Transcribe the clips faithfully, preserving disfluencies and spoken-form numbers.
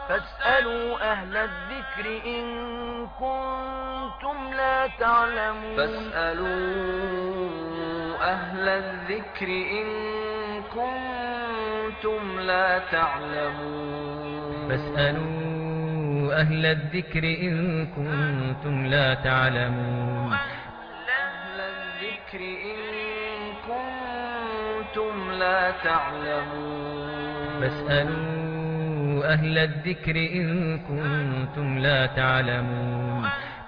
فاسألوا أهل الذكر إن كنتم لا تعلمون فاسألوا أهل الذكر إن كنتم لا تعلمون فاسألوا أهل الذكر إن كنتم لا تعلمون أهل الذكر إن كنتم لا تعلمون فاسألوا أهل الذكر إن كنتم لا تعلمون.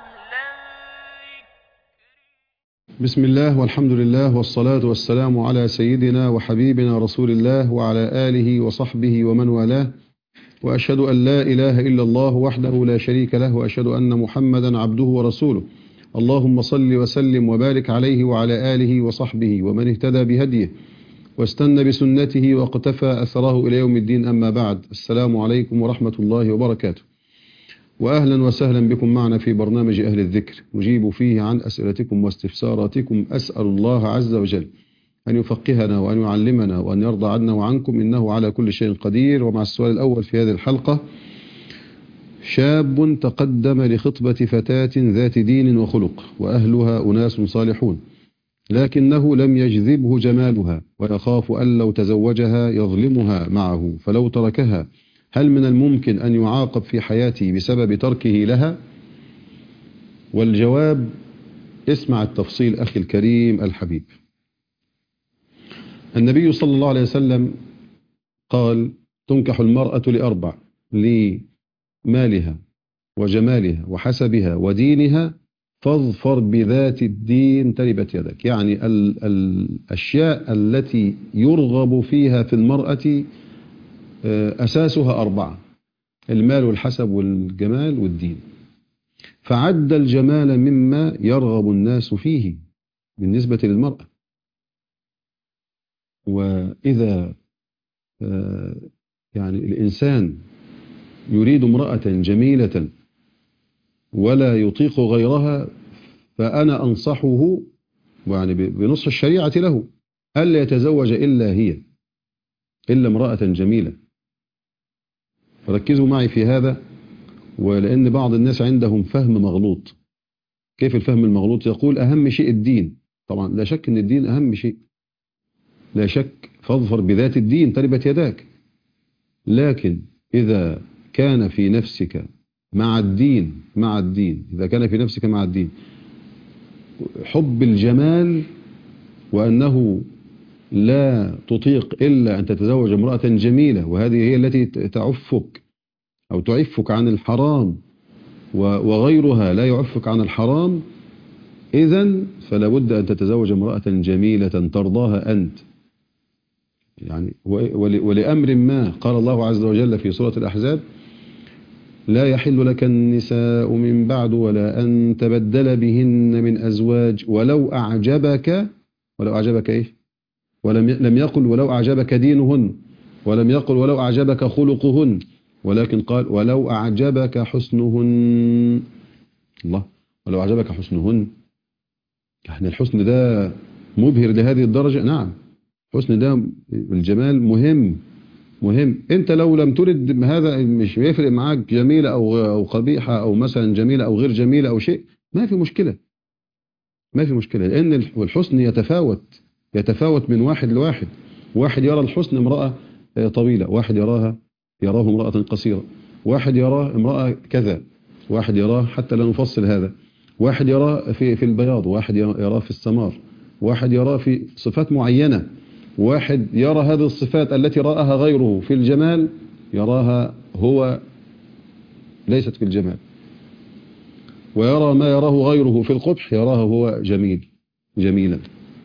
بسم الله والحمد لله والصلاة والسلام على سيدنا وحبيبنا رسول الله وعلى آله وصحبه ومن والاه، وأشهد أن لا إله إلا الله وحده لا شريك له، وأشهد أن محمدا عبده ورسوله. اللهم صل وسلم وبارك عليه وعلى آله وصحبه ومن اهتدى بهديه واستنى بسنته واقتفى أثره إلى يوم الدين. أما بعد، السلام عليكم ورحمة الله وبركاته، وأهلا وسهلا بكم معنا في برنامج أهل الذكر، نجيب فيه عن أسئلتكم واستفساراتكم. أسأل الله عز وجل أن يفقهنا وأن يعلمنا وأن يرضى عنا وعنكم، إنه على كل شيء قدير. ومع السؤال الأول في هذه الحلقة: شاب تقدم لخطبة فتاة ذات دين وخلق وأهلها أناس صالحون، لكنه لم يجذبه جمالها ويخاف أن لو تزوجها يظلمها معه فلو تركها، هل من الممكن أن يعاقب في حياته بسبب تركه لها؟ والجواب: اسمع التفصيل أخي الكريم الحبيب. النبي صلى الله عليه وسلم قال: تنكح المرأة لأربع: لمالها وجمالها وحسبها ودينها، فاظفر بذات الدين تربت يدك. يعني ال الأشياء التي يرغب فيها في المرأة أساسها أربعة: المال والحسب والجمال والدين. فعد الجمال مما يرغب الناس فيه بالنسبة للمرأة. وإذا يعني الإنسان يريد امرأة جميلة ولا يطيق غيرها، فأنا أنصحه يعني بنصح الشريعة له ألا يتزوج إلا هي، إلا امرأة جميلة. فركزوا معي في هذا، ولأن بعض الناس عندهم فهم مغلوط. كيف الفهم المغلوط؟ يقول أهم شيء الدين. طبعا لا شك أن الدين أهم شيء، لا شك، فاظفر بذات الدين تربت يداك. لكن إذا كان في نفسك مع الدين مع الدين إذا كان في نفسك مع الدين حب الجمال، وأنه لا تطيق إلا أن تتزوج امرأة جميلة، وهذه هي التي تعفك أو تعفك عن الحرام، وغيرها لا يعفك عن الحرام، إذن فلا بد أن تتزوج امرأة جميلة ترضاها أنت. يعني ولأمر ما قال الله عز وجل في سورة الأحزاب: لا يحل لك النساء من بعد ولا أن تبدل بهن من أزواج ولو أعجبك ولو أعجبك إيه؟ ولم لم يقل ولو أعجبك دينهن، ولم يقل ولو أعجبك خلقهن، ولكن قال ولو أعجبك حسنهن. الله، ولو أعجبك حسنهن، يعني الحسن ده مبهر لهذه الدرجة؟ نعم، حسن ده الجمال مهم مهم. انت لو لم ترد هذا، مش بيفرق معاك جميلة او او قبيحة او مثلا جميلة او غير جميلة او شيء، ما في مشكلة ما في مشكلة لان الحسن يتفاوت يتفاوت من واحد لواحد. واحد يرى الحسن امرأة طويلة، واحد يراها يراه امرأة قصيرة، واحد يراه امرأة كذا، واحد يراه، حتى لا نفصل هذا، واحد يراه في في البياض، واحد يراه في السمار، واحد يراه في صفات معينة، واحد يرى هذه الصفات التي رآها غيره في الجمال يراها هو ليست في الجمال، ويرى ما يراه غيره في القبح يراه هو جميل جميلا.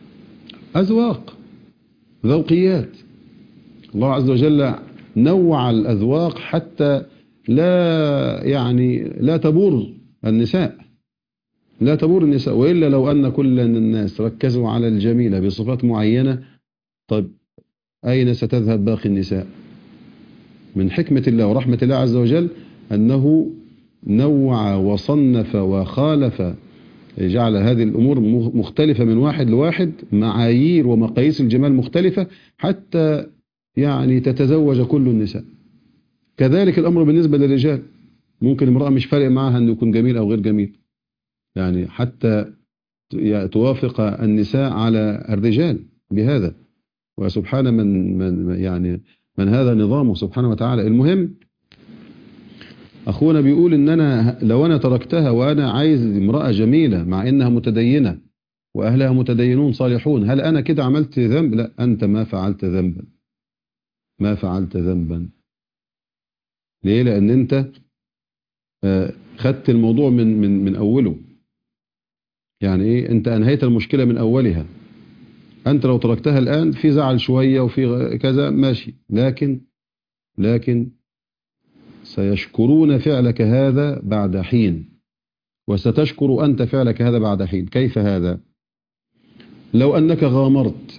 أذواق، ذوقيات. الله عز وجل نوع الأذواق حتى لا يعني لا تبور النساء لا تبور النساء وإلا لو أن كل الناس ركزوا على الجميلة بصفات معينة، طيب أين ستذهب باقي النساء؟ من حكمة الله ورحمة الله عز وجل أنه نوع وصنف وخالف، جعل هذه الأمور مختلفة من واحد لواحد، معايير ومقاييس الجمال مختلفة، حتى يعني تتزوج كل النساء. كذلك الأمر بالنسبة للرجال، ممكن امرأة مش فارق معها أنه يكون جميل أو غير جميل، يعني حتى توافق النساء على الرجال بهذا، وسبحان من, من يعني من هذا نظامه سبحانه وتعالى. المهم أخونا بيقول إن أنا لو أنا تركتها وأنا عايز امرأة جميلة مع إنها متدينة وأهلها متدينون صالحون، هل أنا كده عملت ذنب؟ لا، أنت ما فعلت ذنبا، ما فعلت ذنبا. ليه؟ لأن أنت خدت الموضوع من من من أوله. يعني إيه؟ أنت أنهيت المشكلة من أولها. أنت لو تركتها الآن في زعل شوية وفي كذا ماشي، لكن لكن سيشكرون فعلك هذا بعد حين، وستشكر أنت فعلك هذا بعد حين. كيف هذا؟ لو أنك غامرت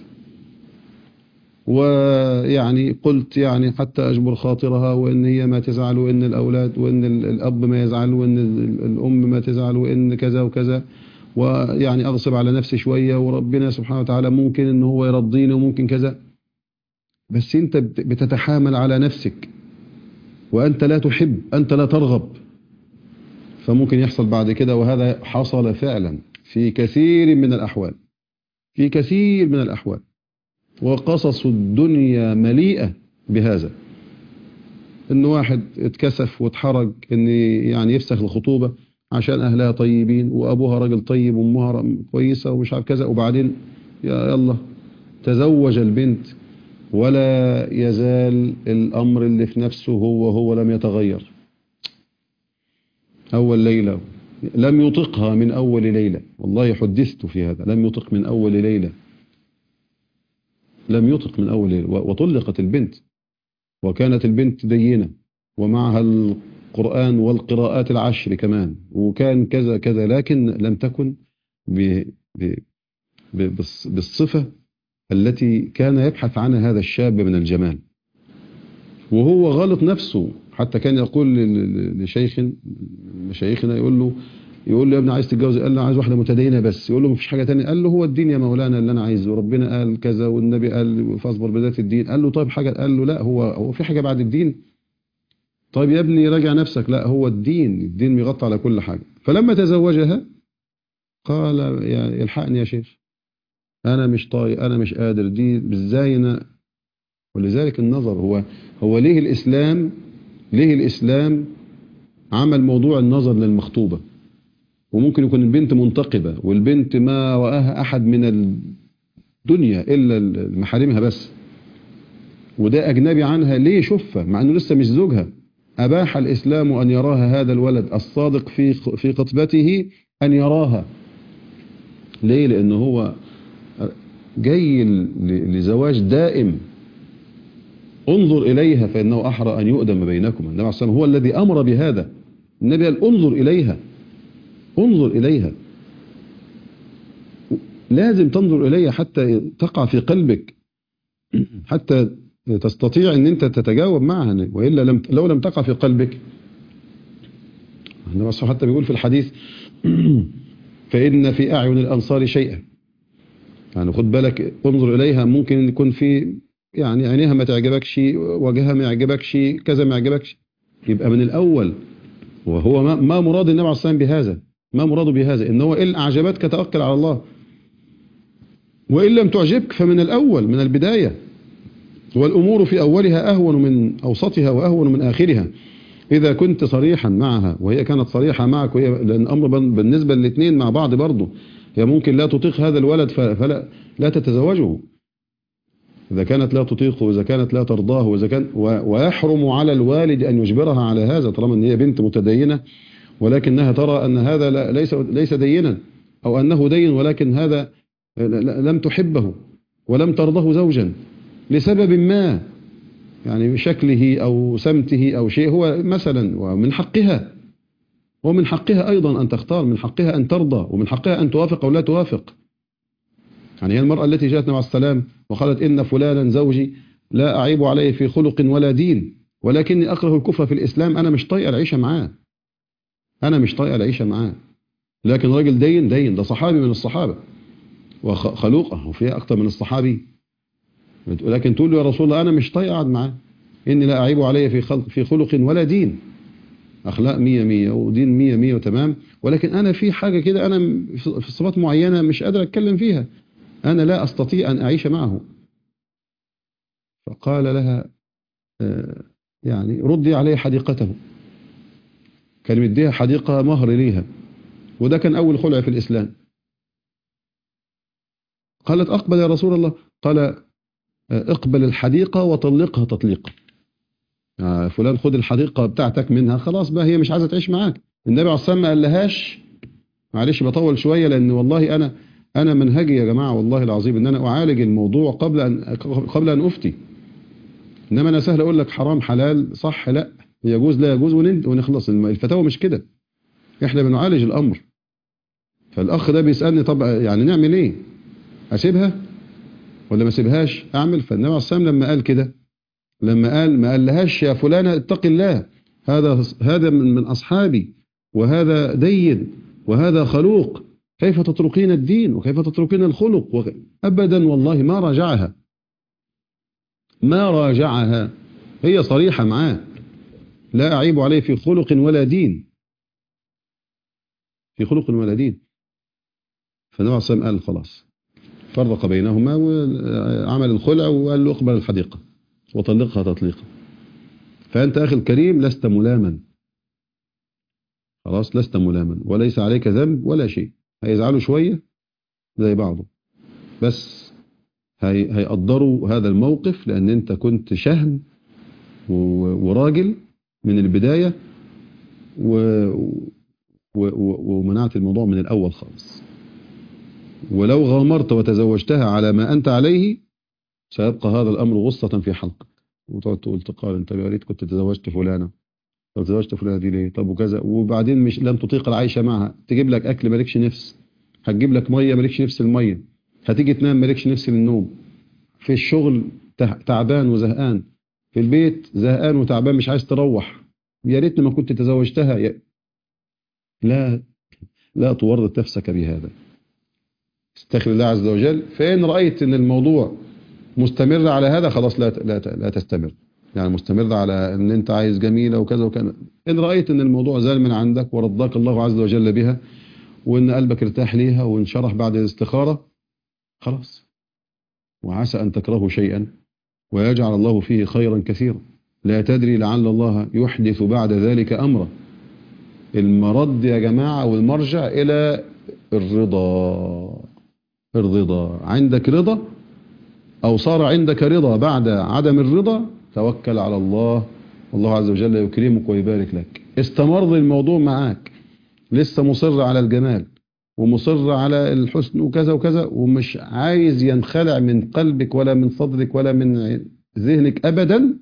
ويعني قلت يعني حتى أجبر خاطرها وإن هي ما تزعل وإن الأولاد وإن الأب ما يزعل وإن الأم ما تزعل وإن كذا وكذا، ويعني أغصب على نفسي شوية وربنا سبحانه وتعالى ممكن إن هو يرضيني وممكن كذا، بس أنت بتتحامل على نفسك وأنت لا تحب، أنت لا ترغب، فممكن يحصل بعد كده. وهذا حصل فعلا في كثير من الأحوال، في كثير من الأحوال، وقصص الدنيا مليئة بهذا. إن واحد اتكسف واتحرج إن يعني يفسخ الخطوبة عشان أهلها طيبين وأبوها راجل طيب وأمها كويسة ومش عارف كذا، وبعدين يا يلا تزوج البنت ولا يزال الأمر اللي في نفسه هو هو لم يتغير. أول ليلة لم يطقها من أول ليلة، والله حدثت في هذا، لم يطق من أول ليلة، لم يطق من أول ليلة، وطلقت البنت، وكانت البنت دينة ومعها القرآن والقراءات العشر كمان، وكان كذا كذا، لكن لم تكن ب ب ب بالصفة التي كان يبحث عنها هذا الشاب من الجمال. وهو غلط نفسه، حتى كان يقول لشيخ مشايخنا يقول له يقول له يا ابني عايز تتجوز؟ قال له عايز واحده متدينه بس. يقول له مفيش حاجه ثانيه؟ قال له هو الدين يا مولانا اللي انا عايزه، وربنا قال كذا والنبي قال فاصبر بذات الدين. قال له طيب حاجه؟ قال له لا، هو هو في حاجه بعد الدين؟ طيب يا ابني راجع نفسك. لا، هو الدين، الدين بيغطي على كل حاجه. فلما تزوجها قال يا الحقني يا شيخ، انا مش طايق، انا مش قادر، دي بالزاينه. ولذلك النظر هو هو ليه الاسلام ليه الاسلام عمل موضوع النظر للمخطوبه؟ وممكن يكون البنت منتقبة والبنت ما رآها أحد من الدنيا إلا محارمها بس، وده أجنبي عنها، ليه يشوفها مع أنه لسه مش زوجها؟ أباح الإسلام أن يراها هذا الولد الصادق في في خطبته، أن يراها. ليه؟ لأنه هو جاي لزواج دائم. انظر إليها فإنه أحرى أن يؤدم بينكم. النبي عليه الصلاة والسلام هو الذي أمر بهذا. النبي قال انظر إليها، انظر إليها، لازم تنظر إليها حتى تقع في قلبك، حتى تستطيع أن أنت تتجاوب معها، وإلا لم لو لم تقع في قلبك. النبي حتى بيقول في الحديث فإن في أعين الأنصار شيئا، يعني خد بالك، انظر إليها، ممكن يكون في يعني عينيها ما تعجبكش، وجهها ما يعجبكش، كذا ما يعجبكش. يبقى من الأول، وهو ما, ما مراد النبي عليه الصلاة والسلام بهذا، ما مراده بهذا، إن هو إن أعجبتك توكل على الله، وإن لم تعجبك فمن الأول، من البداية. والأمور في أولها أهون من أوسطها وأهون من آخرها. إذا كنت صريحا معها وهي كانت صريحة معك، وهي لأن الأمر بالنسبة للاثنين مع بعض برضه، هي ممكن لا تطيق هذا الولد فلا لا تتزوجه، إذا كانت لا تطيقه، وإذا كانت لا ترضاه، وإذا كان ويحرم على الوالد أن يجبرها على هذا، طالما أن هي بنت متدينة ولكنها ترى أن هذا ليس ليس دينا، أو أنه دين ولكن هذا لم تحبه ولم ترضه زوجا لسبب ما، يعني شكله أو سمته أو شيء، هو مثلا، ومن حقها ومن حقها أيضا أن تختار، من حقها أن ترضى، ومن حقها أن توافق أو لا توافق. يعني هي المرأة التي جاءت عليه السلام وقالت إن فلانا زوجي لا أعيب عليه في خلق ولا دين، ولكني أكره الكفر في الإسلام، أنا مش طايقة العيشة معاه، أنا مش طايقة العيشة معاه. لكن راجل دين دين، ده صحابي من الصحابة وخلوقه، وفيها أكتر من الصحابي، لكن تقول له يا رسول الله أنا مش طايقة أقعد معاه، إني لا أعيب علي في خلق في خلق ولا دين، أخلاق مية مية ودين مية مية وتمام، ولكن أنا في حاجة كده أنا في صفات معينة مش قادر أتكلم فيها، أنا لا أستطيع أن أعيش معه. فقال لها يعني ردي علي حديقته، كان مديها حديقة مهر ليها، وده كان أول خلع في الإسلام. قالت أقبل يا رسول الله، قال اقبل الحديقة وطلقها تطليقا. آه فلان خد الحديقة بتاعتك منها، خلاص بقى هي مش عايزة تعيش معاك. النبي عليه الصلاة والسلام ما قالهاش، معلش بطول شوية لأن والله أنا أنا منهجي يا جماعة والله العظيم إن أنا أعالج الموضوع قبل أن قبل أن أفتي. إنما أنا سهل أقول لك حرام حلال صح لا يجوز لا يجوز ونخلص. الفتاوى مش كده، إحنا بنعالج الأمر. فالأخ ده بيسألني طب يعني نعمل إيه؟ أسيبها ولا ما أسيبهاش؟ أعمل. فالنبي عليه الصلاة والسلام لما قال كده، لما قال ما قال لهاش يا فلانة اتق الله، هذا هذا من, من أصحابي وهذا دين وهذا خلوق، كيف تتركين الدين وكيف تتركين الخلق و... أبدا والله ما راجعها، ما راجعها، هي صريحة معاه، لا أعيب عليه في خلق ولا دين، في خلق ولا دين. فالنبي عليه الصلاة والسلام قال خلاص، فرق بينهما وعمل الخلع وقال له اقبل الحديقة وطلقها تطليقا. فأنت أخي الكريم لست ملاما، خلاص لست ملاما وليس عليك ذنب ولا شيء. هيزعلوا شوية زي بعضه، بس هي هيقدروا هذا الموقف لأن أنت كنت شهم وراجل من البداية و... و... ومنعت الموضوع من الأول خالص. ولو غامرت وتزوجتها على ما أنت عليه سيبقى هذا الأمر غصة في حلقك، وتقعد تقول تقال أنت يا ريت كنت تزوجت فلانة، طب تزوجت فلانة دي ليه؟ طب وكذا، وبعدين مش لن تطيق العيش معها، تجيب لك أكل مالكش نفس، هتجيب لك مية مالكش نفس المية، هتيجي تنام مالكش نفس للنوم، في الشغل تعبان وزهقان، في البيت زهقان وتعبان مش عايز تروح، يا ريتني ما كنت تزوجتها. يا... لا لا تورط نفسك بهذا، استغفر الله عز وجل. فإن رأيت أن الموضوع مستمر على هذا خلاص لا لا لا تستمر، يعني مستمر على أن أنت عايز جميلة وكذا وكذا. إن رأيت أن الموضوع زال من عندك ورضاك الله عز وجل بها وأن قلبك ارتاح ليها وانشرح بعد الاستخارة خلاص. وعسى أن تكرهوا شيئا ويجعل الله فيه خيرا كثيرا، لا تدري لعل الله يحدث بعد ذلك أمرا. المرد يا جماعة والمرجع إلى الرضا، الرضا عندك رضا أو صار عندك رضا بعد عدم الرضا، توكل على الله والله عز وجل يكرمك ويبارك لك. استمر الموضوع معاك لسه مصر على الجمال ومصر على الحسن وكذا وكذا ومش عايز ينخلع من قلبك ولا من صدرك ولا من ذهنك أبدا،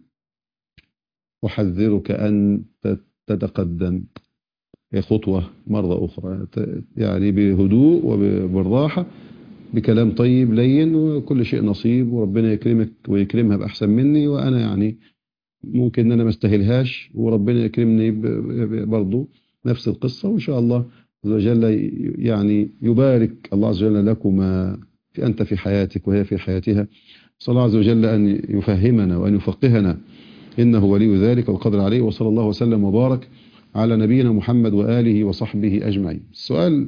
أحذرك أن تتقدم خطوة مرة أخرى، يعني بهدوء وبالراحة بكلام طيب لين، وكل شيء نصيب وربنا يكرمك ويكرمها بأحسن مني، وأنا يعني ممكن أن أنا ما استاهلهاش وربنا يكرمني برضو نفس القصة، وإن شاء الله عز وجل يعني يبارك الله عز وجل لكما في أنت في حياتك وهي في حياتها. صلى الله عز وجل أن يفهمنا وأن يفقهنا إنه ولي ذلك والقدر عليه. وصلى الله وسلم وبارك على نبينا محمد وآله وصحبه أجمعين. السؤال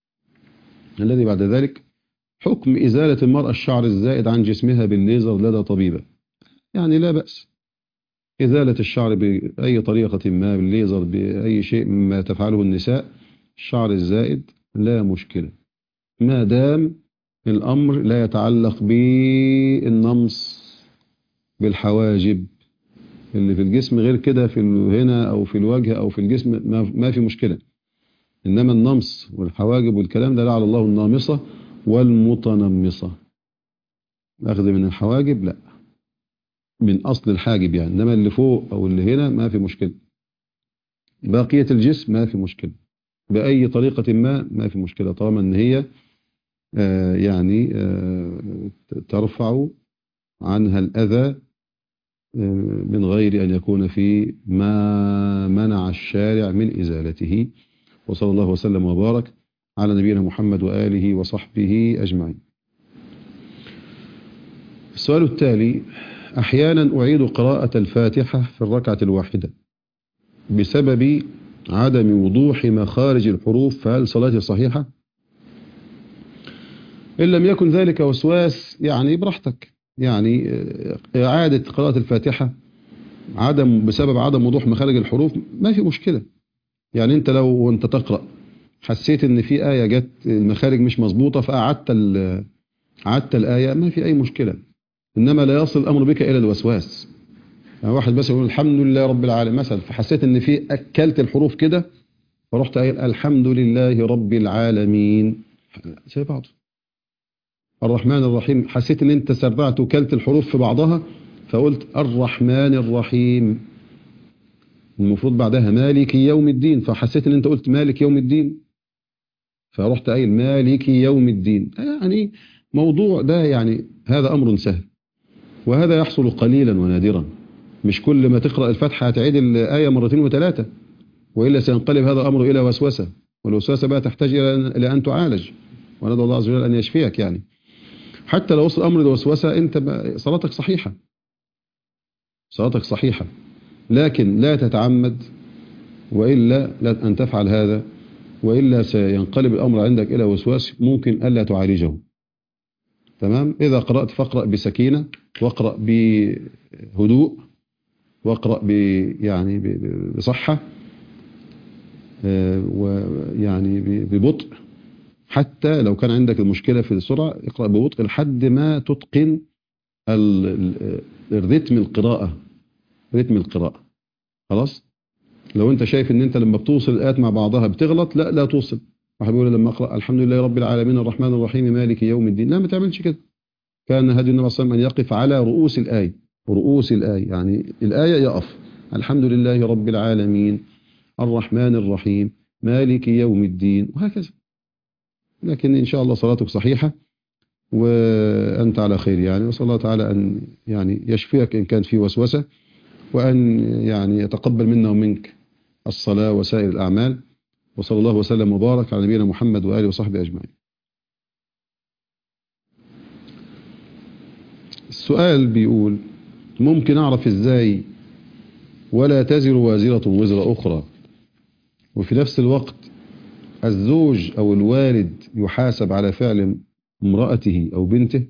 الذي بعد ذلك: حكم إزالة المرأة الشعر الزائد عن جسمها بالليزر لدى طبيبة. يعني لا بأس إزالة الشعر بأي طريقة ما، بالليزر، بأي شيء مما تفعله النساء، الشعر الزائد لا مشكلة ما دام الأمر لا يتعلق بالنمص بالحواجب اللي في الجسم، غير كده في هنا أو في الوجه أو في الجسم ما في مشكلة. إنما النمص والحواجب والكلام ده لعل الله النامصة والمتنمصة، أخذ من الحواجب لا، من أصل الحاجب يعني، إنما اللي فوق أو اللي هنا ما في مشكلة. بقية الجسم ما في مشكلة بأي طريقة ما، ما في مشكلة طالما إن هي آه يعني آه ترفع عنها الأذى آه من غير أن يكون في ما منع الشارع من إزالته. وصلى الله وسلم وبارك على نبينا محمد وآله وصحبه أجمعين. السؤال التالي: أحيانا أعيد قراءة الفاتحة في الركعة الواحدة بسبب عدم وضوح مخارج الحروف، فهل صلاتي صحيحة؟ إن لم يكن ذلك وسواس يعني براحتك، يعني إعادة قراءة الفاتحة عدم بسبب عدم وضوح مخارج الحروف ما في مشكلة. يعني أنت لو وأنت تقرأ حسيت إن في آية جت المخارج مش مظبوطة فأعدت أعدت الآية، ما في أي مشكلة. إنما لا يصل الأمر بك إلى الوسواس. يعني واحد بس يقول الحمد لله رب العالمين مثلا، فحسيت إن في أكلت الحروف كده فرحت قايل الحمد لله رب العالمين، زي بعض. الرحمن الرحيم حسيت إن أنت سرعت وكلت الحروف في بعضها فقلت الرحمن الرحيم، المفروض بعدها مالك يوم الدين، فحسيت إن أنت قلت مالك يوم الدين فرحت قايل مالك يوم الدين. يعني موضوع ده يعني هذا أمر سهل، وهذا يحصل قليلا ونادرا. مش كل ما تقرأ الفاتحة هتعيد الآية مرتين وثلاثة، وإلا سينقلب هذا الأمر إلى وسوسة، والوسوسة بقى تحتاج إلى أن تعالج، وندعو الله عز وجل أن يشفيك. يعني حتى لو وصل الأمر لوسوسة أنت صلاتك صحيحة، صلاتك صحيحة، لكن لا تتعمد، وإلا لا أن تفعل هذا، وإلا سينقلب الأمر عندك إلى وسواس ممكن ألا تعالجه. تمام؟ إذا قرأت فاقرأ بسكينة، واقرأ بهدوء، واقرأ ب يعني بصحة، ويعني ببطء. حتى لو كان عندك المشكلة في السرعة اقرأ ببطء لحد ما تتقن الرتم القراءة، رتم القراءة. خلاص؟ لو انت شايف ان انت لما بتوصل الآيات مع بعضها بتغلط، لا لا توصل. واحد بيقول لما اقرأ الحمد لله رب العالمين الرحمن الرحيم مالك يوم الدين، لا ما تعملش كده. كان هدي النبي صلى الله عليه وسلم أن يقف على رؤوس الآية، رؤوس الآية يعني الآية يقف الحمد لله رب العالمين الرحمن الرحيم مالك يوم الدين، وهكذا. لكن إن شاء الله صلاتك صحيحة وأنت على خير يعني، وصلى الله تعالى أن يعني يشفيك إن كان في وسوسة، وأن يعني يتقبل منا ومنك الصلاة وسائر الأعمال. وصلى الله وسلم وبارك على نبينا محمد وآله وصحبه أجمعين. السؤال بيقول ممكن أعرف إزاي ولا تزر وازرة وزر أخرى، وفي نفس الوقت الزوج أو الوالد يحاسب على فعل امرأته أو بنته؟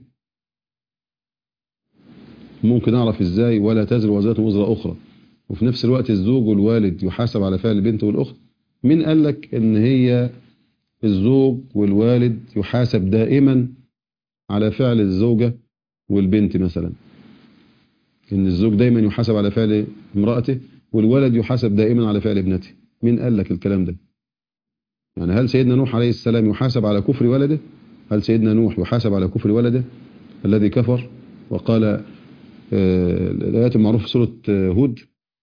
ممكن أعرف إزاي ولا تزر وازرة وزر أخرى وفي نفس الوقت الزوج والوالد يحاسب على فعل البنت والأخت؟ من قال لك إن هي الزوج والوالد يحاسب دائما على فعل الزوجة والبنت مثلا، إن الزوج دائما يحاسب على فعل امرأته والولد يحاسب دائما على فعل ابنته؟ مين قال لك الكلام ده؟ يعني هل سيدنا نوح عليه السلام يحاسب على كفر ولده؟ هل سيدنا نوح يحاسب على كفر ولده الذي كفر وقال آه الآيات المعروفة في سورة آه هود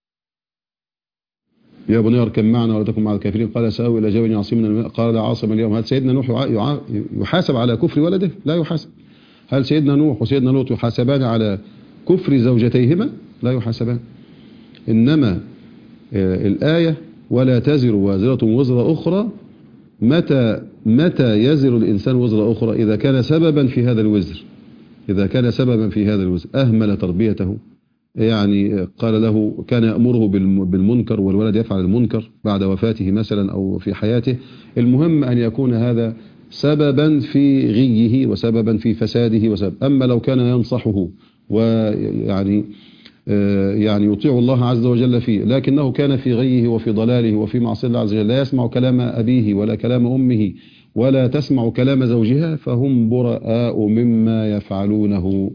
يا بني اركب معنا ولا تكن مع الكافرين، قال سآوي إلى جبل يعصمنا من الماء قال لا عاصم اليوم. هل سيدنا نوح يحاسب على كفر ولده؟ لا يحاسب. هل سيدنا نوح وسيدنا لوط يحاسبان على كفر زوجتيهما؟ لا يحاسبان. إنما آه الآية ولا تزر وازرة وزر أخرى، متى متى يزر الإنسان وزر أخرى؟ إذا كان سببا في هذا الوزر، إذا كان سببا في هذا الوزر أهمل تربيته، يعني قال له كان يأمره بالمنكر والولد يفعل المنكر بعد وفاته مثلا أو في حياته، المهم أن يكون هذا سببا في غيه وسببا في فساده وسبب. أما لو كان ينصحه ويعني يعني يطيع الله عز وجل فيه، لكنه كان في غيه وفي ضلاله وفي معصية الله عز وجل، لا يسمع كلام أبيه ولا كلام أمه ولا تسمع كلام زوجها، فهم براء مما يفعلونه.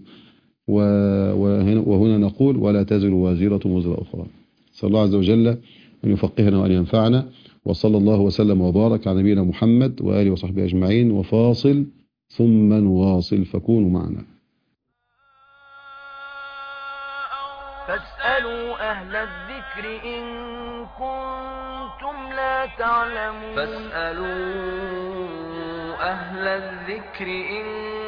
وهنا نقول ولا تزر وازرة وزر أخرى. صلى الله عز وجل أن يفقهنا وأن ينفعنا، وصلى الله وسلم وبارك على نبينا محمد وآله وصحبه أجمعين. وفاصل ثم نواصل فكونوا معنا. فاسألوا أهل الذكر إن كنتم لا تعلمون فاسألوا أهل الذكر إن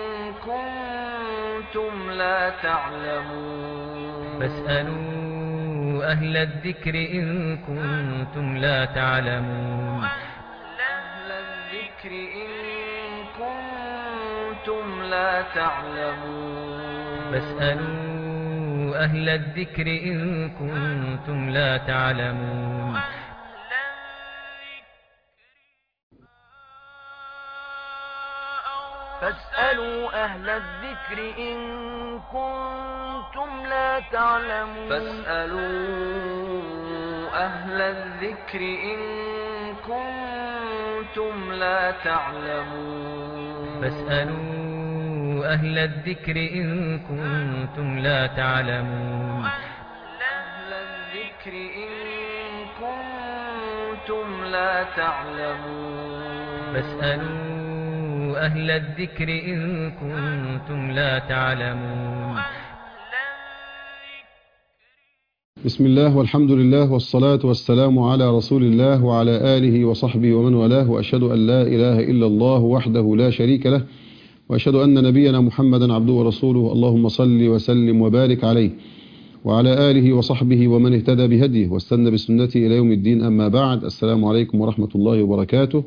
كنتم لا تعلمون فاسألوا أهل الذكر إن كنتم لا تعلمون أهل الذكر إن كنتم لا تعلمون فاسألوا أهل الذكر إن كنتم لا تعلمون فاسألوا أهل الذكر إن كنتم لا تعلمون فاسألوا أهل الذكر إن كنتم لا تعلمون فاسألوا أهل الذكر إن كنتم لا تعلمون أهل الذكر إن كنتم لا تعلمون فاسألوا أهل الذكر إن كنتم لا تعلمون بسم الله والحمد لله والصلاة والسلام على رسول الله وعلى آله وصحبه ومن والاه، وأشهد أن لا إله إلا الله وحده لا شريك له، وأشهد أن نبينا محمدا عبده ورسوله. اللهم صل وسلم وبارك عليه وعلى آله وصحبه ومن اهتدى بهديه واستنى بسنته إلى يوم الدين. أما بعد، السلام عليكم ورحمة الله وبركاته.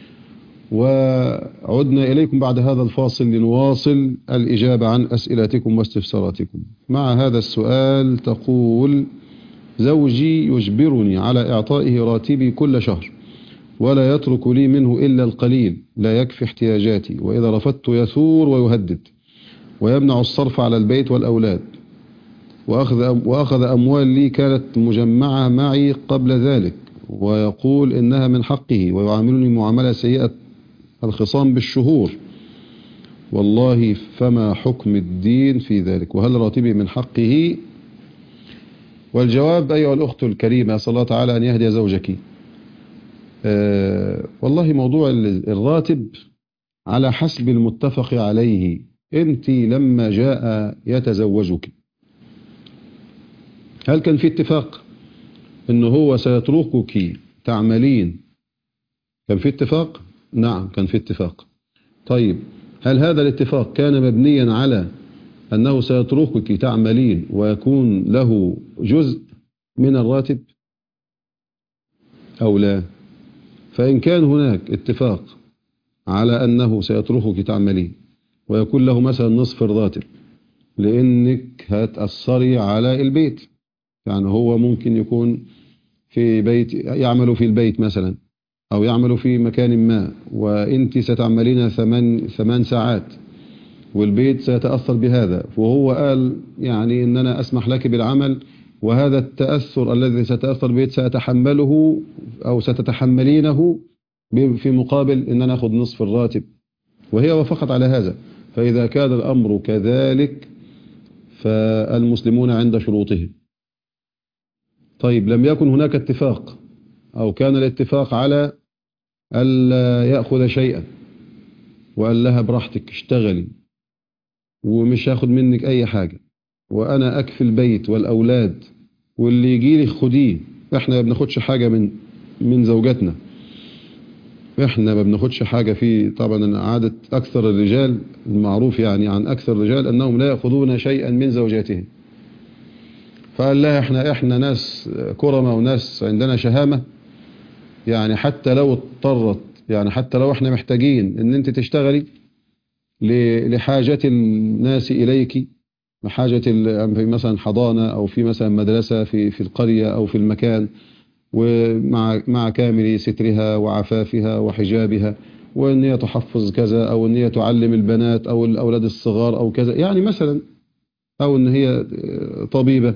وعدنا إليكم بعد هذا الفاصل لنواصل الإجابة عن أسئلتكم واستفساراتكم. مع هذا السؤال تقول: زوجي يجبرني على إعطائه راتبي كل شهر ولا يترك لي منه إلا القليل لا يكفي احتياجاتي، وإذا رفضت يثور ويهدد ويمنع الصرف على البيت والأولاد، وأخذ, وأخذ أموال لي كانت مجمعة معي قبل ذلك، ويقول إنها من حقه، ويعاملني معاملة سيئة الخصام بالشهور. والله فما حكم الدين في ذلك؟ وهل راتبي من حقه؟ والجواب: أيها الأخت الكريمة، أسأل الله تعالى أن يهدي زوجك. أه والله موضوع الراتب على حسب المتفق عليه. أنت لما جاء يتزوجك هل كان في اتفاق أنه هو سيتركك تعملين؟ كان في اتفاق؟ نعم كان في اتفاق. طيب، هل هذا الاتفاق كان مبنيا على أنه سيتركك تعملين ويكون له جزء من الراتب أو لا؟ فإن كان هناك اتفاق على أنه سيتركك تعملين ويكون له مثلا نصف الراتب لأنك هتأثري على البيت، يعني هو ممكن يكون في بيت يعمل في البيت مثلا أو يعمل في مكان ما، وأنت ستعملين ثمان, ثمان ساعات والبيت سيتأثر بهذا، وهو قال يعني إن أنا أسمح لك بالعمل، وهذا التأثر الذي سيتأثر البيت سأتحمله أو ستتحملينه في مقابل إن أنا أخذ نصف الراتب، وهي وافقت على هذا. فإذا كان الأمر كذلك فالمسلمون عند شروطهم. طيب، لم يكن هناك اتفاق أو كان الاتفاق على ألا يأخذ شيئا وقال لها براحتك اشتغلي ومش هاخد منك أي حاجة وأنا أكفي البيت والأولاد واللي يجي لي خديه، إحنا ما بناخدش حاجة من من زوجاتنا، إحنا ما بناخدش حاجة. في طبعا عادة أكثر الرجال المعروف يعني عن أكثر الرجال أنهم لا يأخذون شيئا من زوجاتهم. فقال لها إحنا إحنا ناس كرمة وناس عندنا شهامة، يعني حتى لو اضطرت، يعني حتى لو إحنا محتاجين إن أنت تشتغلي لحاجة الناس إليك، حاجة في مثلا حضانة أو في مثلا مدرسة في في القرية أو في المكان، ومع مع كامل سترها وعفافها وحجابها، وإن هي تحفظ كذا أو إن هي تعلم البنات أو الأولاد الصغار أو كذا يعني مثلا، أو إن هي طبيبة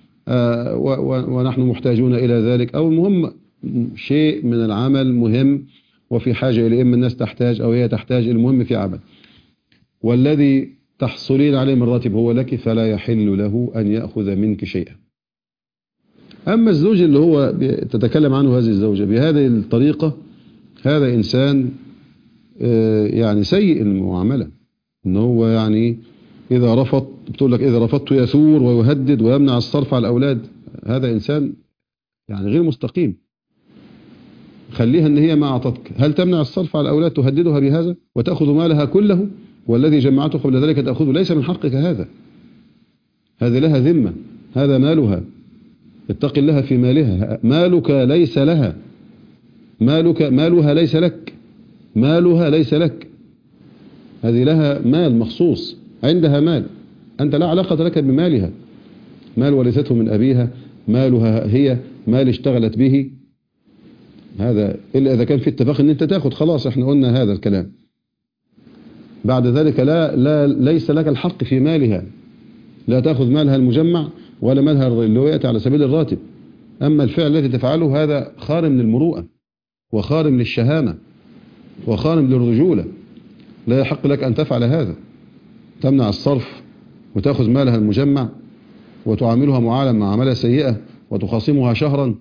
ونحن محتاجون إلى ذلك، أو المهم شيء من العمل مهم وفي حاجة إلى، إما الناس تحتاج أو هي تحتاج، المهم في عمل، والذي تحصلين عليه من راتب هو لك، فلا يحل له أن يأخذ منك شيئا. أما الزوج اللي هو تتكلم عنه هذه الزوجة بهذه الطريقة، هذا إنسان يعني سيء المعاملة، إن هو يعني إذا رفض، بتقول لك إذا رفضت يثور ويهدد ويمنع الصرف على الأولاد، هذا إنسان يعني غير مستقيم. خليها إن هي ما أعطتك، هل تمنع الصرف على الأولاد تهددها بهذا وتأخذ مالها كله، والذي جمعته قبل ذلك تأخذه؟ ليس من حقك هذا، هذه لها ذمة، هذا مالها، اتق الله في مالها، مالك ليس لها، مالك مالها ليس لك، مالها ليس لك، هذه لها مال مخصوص، عندها مال، أنت لا علاقة لك بمالها، مال ورثته من أبيها، مالها هي، مال اشتغلت به، هذا إلا إذا كان في اتفاق ان انت تاخد، خلاص احنا قلنا هذا الكلام. بعد ذلك لا, لا ليس لك الحق في مالها، لا تأخذ مالها المجمع ولا مالها اللي هو يأتي على سبيل الراتب. أما الفعل الذي تفعله هذا خارم للمروءة وخارم للشهامة وخارم للرجولة، لا يحق لك أن تفعل هذا، تمنع الصرف وتأخذ مالها المجمع وتعاملها معاملة معاملة سيئة وتخاصمها شهرا،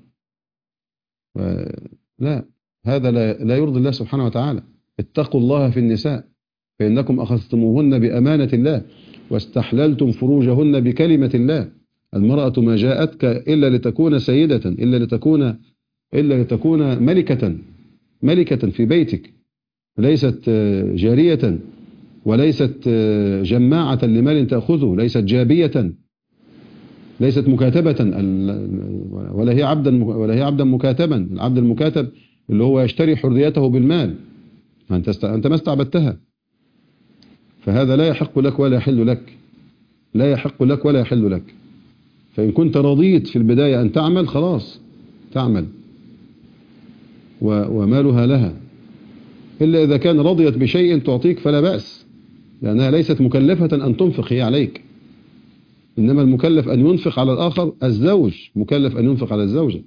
لا، هذا لا, لا يرضي الله سبحانه وتعالى. اتقوا الله في النساء فإنكم أخذتموهن بأمانة الله واستحللتم فروجهن بكلمة الله. المرأة ما جاءتك إلا لتكون سيدة، إلا لتكون إلا لتكون ملكة ملكة في بيتك، ليست جارية وليست جماعة لمال تأخذه، ليست جابية، ليست مكاتبة، ولا هي عبدا ولا هي عبدا مكاتبا. العبد المكاتب اللي هو يشتري حريته بالمال، أنت أنت ما استعبدتها، فهذا لا يحق لك ولا يحل لك، لا يحق لك ولا يحل لك. فإن كنت رضيت في البداية أن تعمل، خلاص تعمل ومالها لها، إلا إذا كان رضيت بشيء تعطيك فلا بأس، لأنها ليست مكلفة أن تنفق هي عليك، إنما المكلف أن ينفق على الآخر، الزوج مكلف أن ينفق على الزوجة.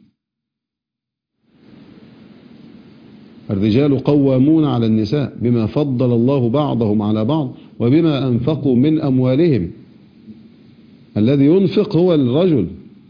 الرجال قوامون على النساء بما فضل الله بعضهم على بعض وبما أنفقوا من أموالهم. الذي ينفق هو الرجل،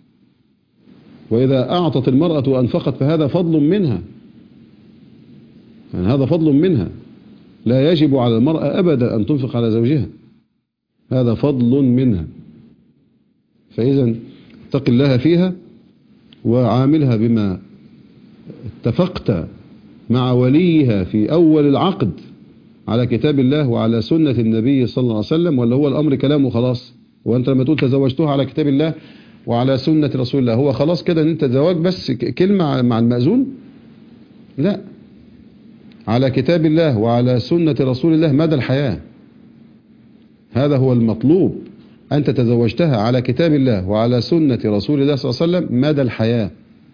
وإذا أعطت المرأة وأنفقت فهذا فضل منها، يعني هذا فضل منها، لا يجب على المرأة أبدا أن تنفق على زوجها، هذا فضل منها. فإذا اتق الله فيها وعاملها بما اتفقت مع وليها في أول العقد على كتاب الله وعلى سنة النبي صلى الله عليه وسلم، ولا هو الأمر كلامه خلاص؟ وأنت لما تقول تزوجتها على كتاب الله وعلى سنة رسول الله، هو خلاص كده أن أنت زواج بس كلمة مع المأذون؟ لا، على كتاب الله وعلى سنة رسول الله مدى الحياة، هذا هو المطلوب. أنت تزوجتها على كتاب الله وعلى سنة رسول الله صلى الله عليه وسلم مدى الحياة،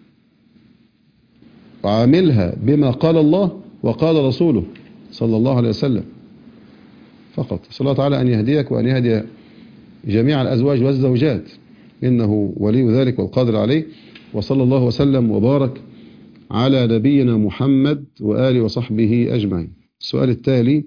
وعاملها بما قال الله وقال رسوله صلى الله عليه وسلم فقط. صلى الله تعالى أن يهديك وأن يهدي جميع الأزواج والزوجات، إنه ولي ذلك والقادر عليه. وصلى الله وسلم وبارك على نبينا محمد وآله وصحبه أجمعين. السؤال التالي: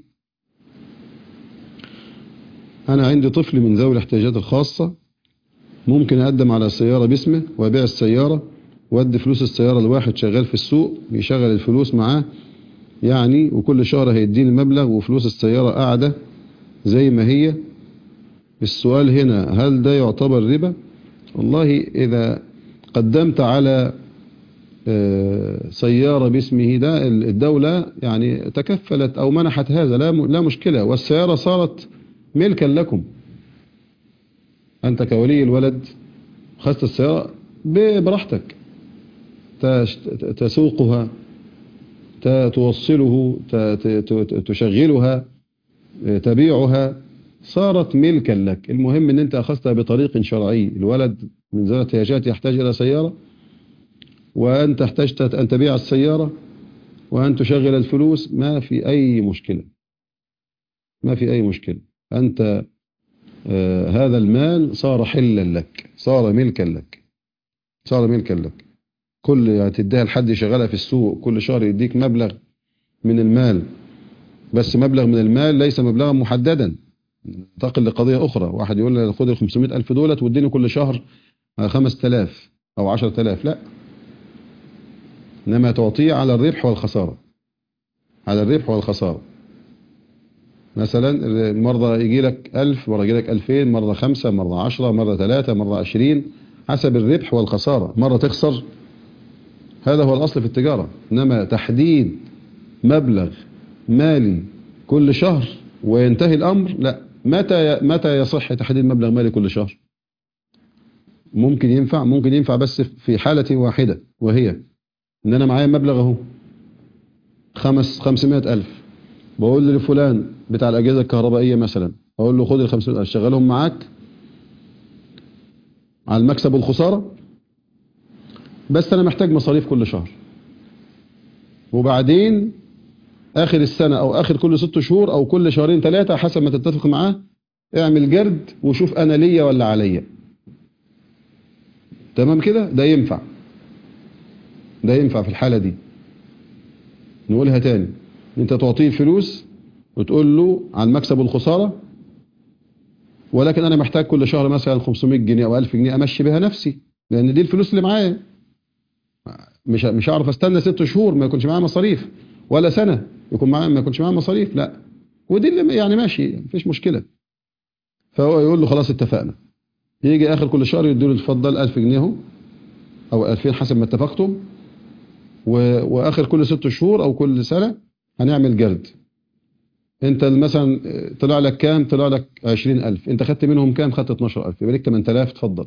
أنا عندي طفل من ذوي الاحتياجات الخاصة، ممكن أقدم على سيارة باسمه وأبيع السيارة وأدي فلوس السيارة لواحد شغال في السوق يشغل الفلوس معاه يعني، وكل شهر هيديني المبلغ وفلوس السيارة قاعدة زي ما هي؟ السؤال هنا: هل ده يعتبر ربا؟ والله إذا قدمت على سيارة باسمه، ده الدولة يعني تكفلت أو منحت هذا، لا لا مشكلة، والسيارة صارت ملكا لكم. أنت كولي الولد خذت السيارة براحتك، تسوقها، توصله، تشغلها، تبيعها، صارت ملكا لك. المهم ان انت اخذتها بطريق شرعي. الولد من ذوي الاحتياجات يحتاج الى سيارة، وانت احتجت ان تبيع السيارة وان تشغل الفلوس، ما في اي مشكلة، ما في اي مشكلة. انت آه هذا المال صار حلا لك، صار ملكا لك، صار ملكا لك. كل يعني تديها لحد يشغلها في السوق، كل شهر يديك مبلغ من المال، بس مبلغ من المال ليس مبلغا محددا. انتقل لقضية أخرى، واحد يقول لي خد ال خمسمائة ألف دولت واديني كل شهر خمسة آلاف أو عشرة آلاف، لا، إنما تعطيه على الربح والخسارة، على الربح والخسارة. مثلا مرة يجي لك ألف، مرة يجي لك ألفين، مرة خمسة، مرة عشرة، مرة ثلاثة، مرة عشرين، حسب الربح والخسارة. مرة تخسر، هذا هو الأصل في التجارة. إنما تحديد مبلغ مالي كل شهر وينتهي الأمر، لا. متى متى يصح تحديد مبلغ مالي كل شهر؟ ممكن ينفع، ممكن ينفع بس في حالة واحدة، وهي إن أنا معايا مبلغ أهو خمس خمسمائة ألف، بقول لفلان بتاع الأجهزة الكهربائية مثلا، أقول له خد ال خمسمائة ألف شغلهم معاك على المكسب والخسارة، بس أنا محتاج مصاريف كل شهر، وبعدين آخر السنة أو آخر كل ست شهور أو كل شهرين ثلاثة حسب ما تتفق معاه اعمل جرد وشوف أنا ليا ولا عليا. تمام كده؟ ده ينفع، ده ينفع في الحالة دي. نقولها تاني، انت تعطيه فلوس وتقول له على المكسب والخسارة، ولكن انا محتاج كل شهر مثلا خمسمائة جنيه او ألف جنيه امشي بها نفسي، لان دي الفلوس اللي معايا، مش مش هعرف استنى ست شهور ما يكونش معايا مصاريف، ولا سنة يكون معايا ما يكونش معايا مصاريف، لا. ودي اللي يعني ماشي مفيش مشكلة. فهو يقول له خلاص اتفقنا. يجي اخر كل شهر يديله اتفضل ألف جنيه اهو او ألفين حسب ما اتفقتم، واخر كل ست شهور او كل سنة هنعمل جرد. انت مثلا طلع لك كام؟ طلع لك عشرين ألف، انت خدت منهم كام؟ خدت اتناشر ألف، يبقى ليك ثمانية آلاف، اتفضل.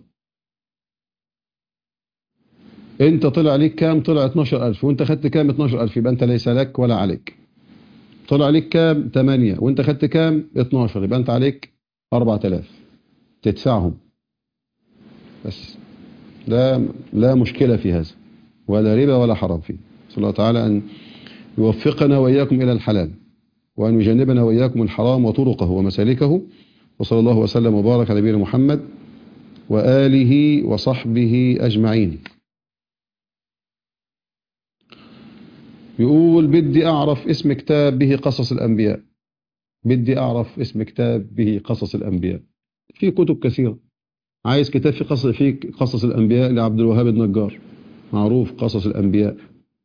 انت طلع ليك كام؟ طلع اتناشر ألف، وانت خدت كام؟ اتناشر ألف، يبقى انت ليس لك ولا عليك. طلع ليك كام؟ ثمانية، وانت خدت كام؟ اتناشر، يبقى انت عليك أربعة آلاف تدفعهم بس. لا لا مشكلة في هذا، ولا ربا ولا حرام فيه. صلى الله تعالى أن يوفقنا وإياكم إلى الحلال، وأن يجنبنا وإياكم الحرام وطرقه ومسالكه. وصلى الله وسلم وبارك على نبينا محمد وآله وصحبه أجمعين. يقول بدي أعرف اسم كتاب به قصص الأنبياء. بدي أعرف اسم كتاب به قصص الأنبياء. في كتب كثيرة. عايز كتاب في قصص في قصص الأنبياء لعبد الوهاب النجار، معروف قصص الأنبياء.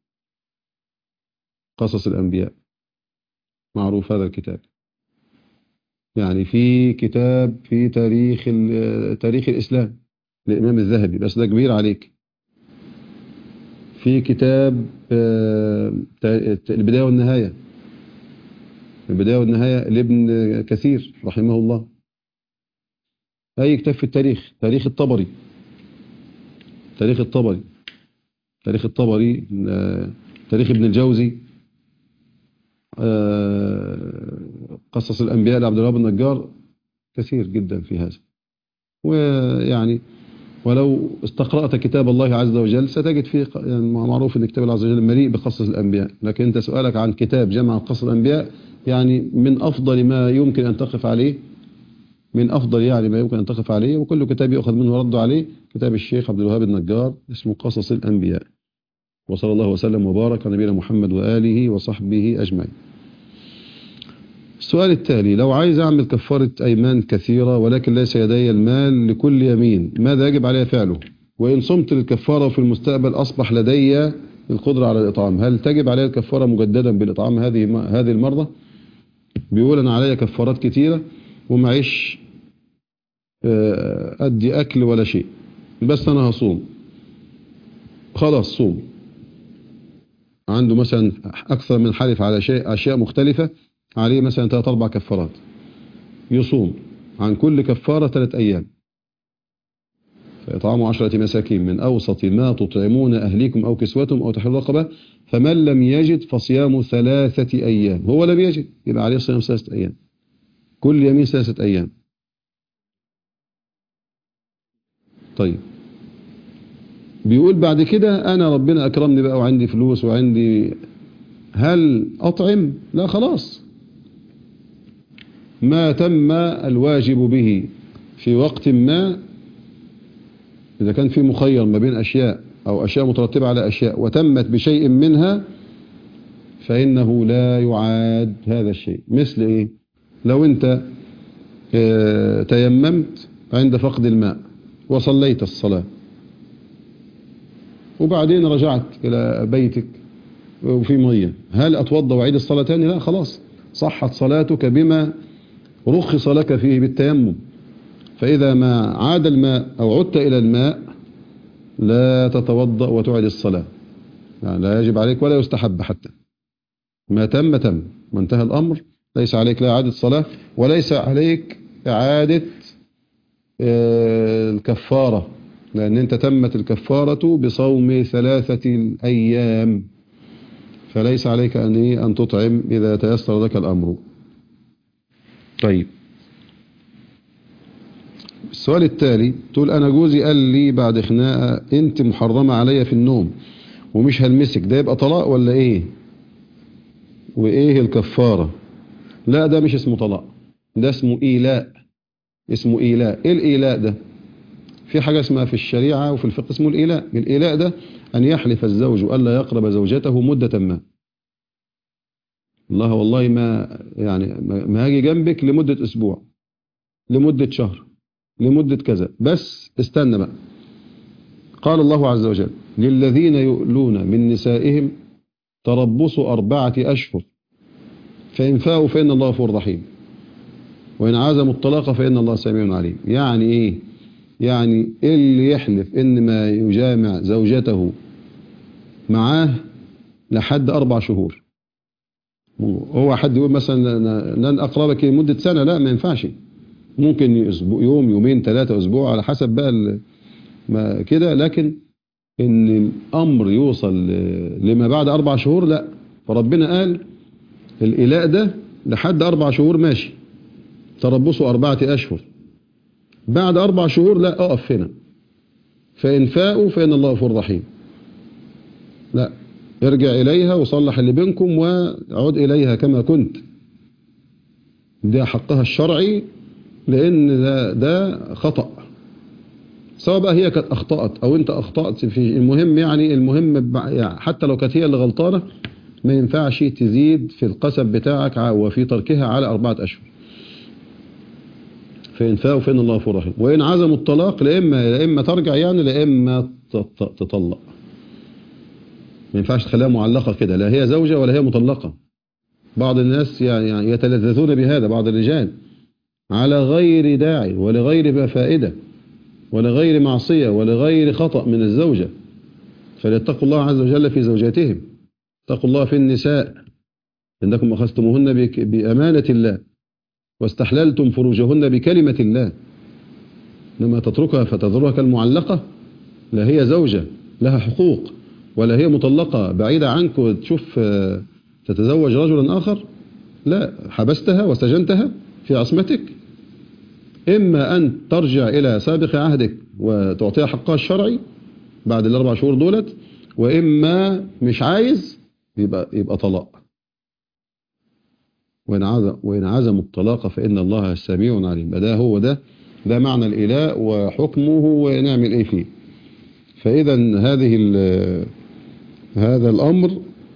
قصص الأنبياء معروف هذا الكتاب. يعني في كتاب في تاريخ تاريخ الإسلام للإمام الذهبي، بس ده كبير عليك. في كتاب البداية والنهاية، البداية والنهاية لابن كثير رحمه الله. أي كتاب في التاريخ، تاريخ الطبري، تاريخ الطبري تاريخ الطبري تاريخ ابن الجوزي، قصص الأنبياء لعبد الوهاب النجار، كثير جدا في هذا. ويعني ولو استقرأت كتاب الله عز وجل ستجد فيه، يعني معروف ان كتاب الله عز وجل مليء بقصص الأنبياء، لكن انت سؤالك عن كتاب جمع قصص الأنبياء، يعني من أفضل ما يمكن أن تقف عليه، من أفضل يعني ما يمكن أن تقف عليه، وكل كتاب يؤخذ منه ورد عليه، كتاب الشيخ عبد الوهاب النجار اسمه قصص الأنبياء. وصلى الله وسلم وبارك على نبينا محمد وآله وصحبه أجمعين. السؤال التالي: لو عايز أعمل كفارة أيمان كثيرة ولكن ليس لدي المال لكل يمين، ماذا يجب علي فعله؟ وإن صمت للكفارة في المستقبل أصبح لدي القدرة على الإطعام، هل تجب علي الكفارة مجددا بالإطعام هذه هذه المرة؟ بيقول أنا علي كفارات كثيرة ومعيش أدي أكل ولا شيء، بس أنا هصوم. خلاص صوم. عنده مثلا أكثر من حلف على شيء أشياء مختلفة، عليه مثلا ثلاث أربع كفارات، يصوم عن كل كفارة ثلاث أيام، فإطعام عشرة مساكين من أوسط ما تطعمون أهليكم أو كسوتهم أو تحرير رقبة، فمن لم يجد فصيام ثلاثة أيام. هو لم يجد يبقى عليه صيام ثلاثة أيام، كل يمين ثلاثة أيام. طيب بيقول بعد كده أنا ربنا أكرمني بقى وعندي فلوس وعندي، هل أطعم؟ لا، خلاص ما تم الواجب به في وقت ما، إذا كان في مخير ما بين أشياء أو أشياء مترتبة على أشياء وتمت بشيء منها فإنه لا يعاد هذا الشيء. مثل إيه؟ لو أنت اه تيممت عند فقد الماء وصليت الصلاة وبعدين رجعت إلى بيتك وفي مية، هل أتوضى وعيد الصلاة تاني؟ لا، خلاص صحت صلاتك بما رخص لك فيه بالتيمم. فإذا ما عاد الماء أو عدت إلى الماء لا تتوضأ وتعيد الصلاة، يعني لا يجب عليك ولا يستحب حتى، ما تم تم وانتهى الأمر. ليس عليك لا إعادة صلاة وليس عليك إعادة الكفارة، لأن أنت تمت الكفارة بصوم ثلاثة أيام، فليس عليك أن أن تطعم إذا تيسر لك الأمر. طيب السؤال التالي تقول أنا جوزي قال لي بعد خناقة أنت محرمة عليا في النوم ومش هلمسك، ده يبقى طلاق ولا إيه؟ وإيه الكفارة؟ لا ده مش اسمه طلاق، ده اسمه إيلاء. اسمه إيلاء. إيه الإيلاء ده؟ في حاجة اسمها في الشريعة وفي الفقه اسمه الإيلاء. الإيلاء ده أن يحلف الزوج ألا يقرب زوجته مدة ما. الله والله ما يعني ما هاجي جنبك لمدة أسبوع، لمدة شهر، لمدة كذا، بس استنى بقى. قال الله عز وجل للذين يؤلون من نسائهم تربصوا أربعة أشهر فإن فاءوا فإن الله غفور رحيم وإن عزموا الطلاق فإن الله سميع عليم. يعني إيه؟ يعني اللي يحلف إن ما يجامع زوجته معاه لحد أربع شهور. هو حد يقول مثلا لن أقربك لمدة سنة، لا ما ينفعش، ممكن أسبوع، يوم، يومين، ثلاثة، أسبوع، على حسب بقى ما كده، لكن إن الأمر يوصل لما بعد أربع شهور لا. فربنا قال الإلاء ده لحد أربع شهور ماشي، تربصوا أربعة أشهر، بعد أربع شهور لا أقف هنا، فإن فاءوا فإن الله غفور رحيم. لا، ارجع إليها وصلح اللي بينكم وعد إليها كما كنت، ده حقها الشرعي، لأن ده, ده خطأ، سواء بقى هي كانت أخطأت أو أنت أخطأت في المهم، يعني المهم يعني حتى لو كانت هي اللي غلطانة ما ينفعش تزيد في القسم بتاعك وفي تركها على أربعة أشهر. فإن فاءوا فإن الله غفور رحيم وإن عزموا الطلاق لإما لإما ترجع يعني لإما تطلق. ما ينفعش تخليها معلقة كده، لا هي زوجة ولا هي مطلقة. بعض الناس يعني يتلذذون بهذا، بعض الرجال، على غير داعي ولغير فائدة ولغير معصية ولغير خطأ من الزوجة. فليتقوا الله عز وجل في زوجاتهم، اتقوا الله في النساء إنكم أخذتموهن بأمانة الله واستحللتم فروجهن بكلمة الله. لما تتركها فتذرها كالمعلقة، لا هي زوجة لها حقوق ولا هي مطلقة بعيدة عنك وتشوف تتزوج رجلا آخر، لا، حبستها وسجنتها في عصمتك. إما أن ترجع إلى سابق عهدك وتعطيها حقها الشرعي بعد الأربع شهور دولت، وإما مش عايز يبقى, يبقى طلاق. وإن عزم وإن عزموا الطلاق فإن الله سميع عليم. ده هو ده ده معنى الإلاء وحكمه ونعمل إيه فيه. فإذا هذه هذا الأمر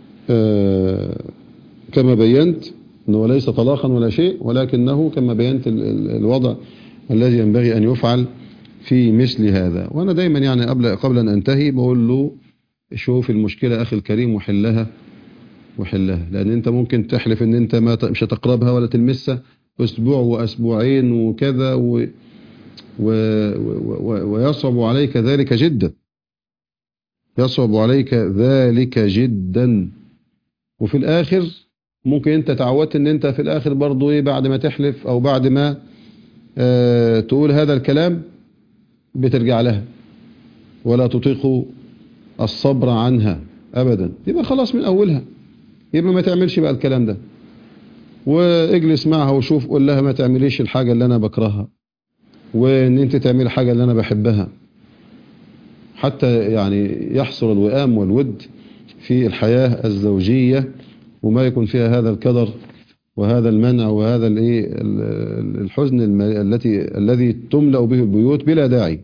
كما بينت أنه ليس طلاقا ولا شيء، ولكنه كما بينت الوضع الذي ينبغي أن يفعل في مثل هذا. وأنا دايما يعني قبل قبل أن أنتهي بقول له شوف المشكلة أخي الكريم وحلها وحلها، لأن أنت ممكن تحلف أن أنت ما مش هتقربها ولا تلمسها أسبوع وأسبوعين وكذا و و و ويصعب عليك ذلك جدا، يصعب عليك ذلك جدا. وفي الآخر ممكن أنت تعودت أن أنت في الآخر برضو إيه، بعد ما تحلف أو بعد ما آه تقول هذا الكلام بترجع لها ولا تطيق الصبر عنها أبدا، يبقى خلاص من أولها، يبقى ما تعملش بقى الكلام ده، واجلس معها وشوف، قول لها ما تعمليش الحاجة اللي أنا بكرهها وأن أنت تعمل الحاجة اللي أنا بحبها، حتى يعني يحصل الوئام والود في الحياة الزوجية وما يكون فيها هذا الكدر وهذا المنع وهذا الحزن التي الذي تملأ به البيوت بلا داعي.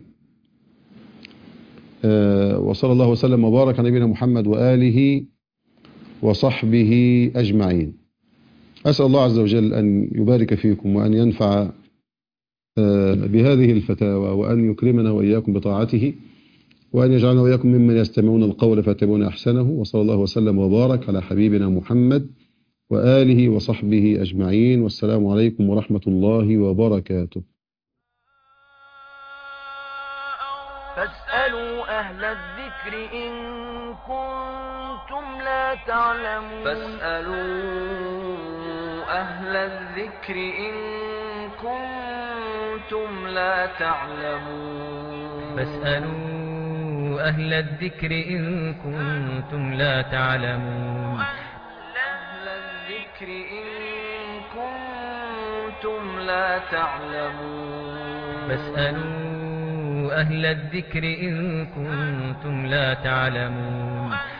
وصلى الله وسلم وبارك على نبينا محمد وآله وصحبه أجمعين. أسأل الله عز وجل أن يبارك فيكم وأن ينفع بهذه الفتاوى وأن يكرمنا وإياكم بطاعته وأن يجعلنا وإياكم ممن يستمعون القول فيتبعون أحسنه. وصلى الله وسلم وبارك على حبيبنا محمد وآله وصحبه أجمعين، والسلام عليكم ورحمة الله وبركاته. فاسألوا أهل الذكر إن كنتم لا تعلمون فاسألوا أهل الذكر إن كنتم لا تعلمون فاسألوا أهل الذكر إن كنتم لا تعلمون أهل الذكر إن كنتم لا تعلمون فاسألوا أهل الذكر إن كنتم لا تعلمون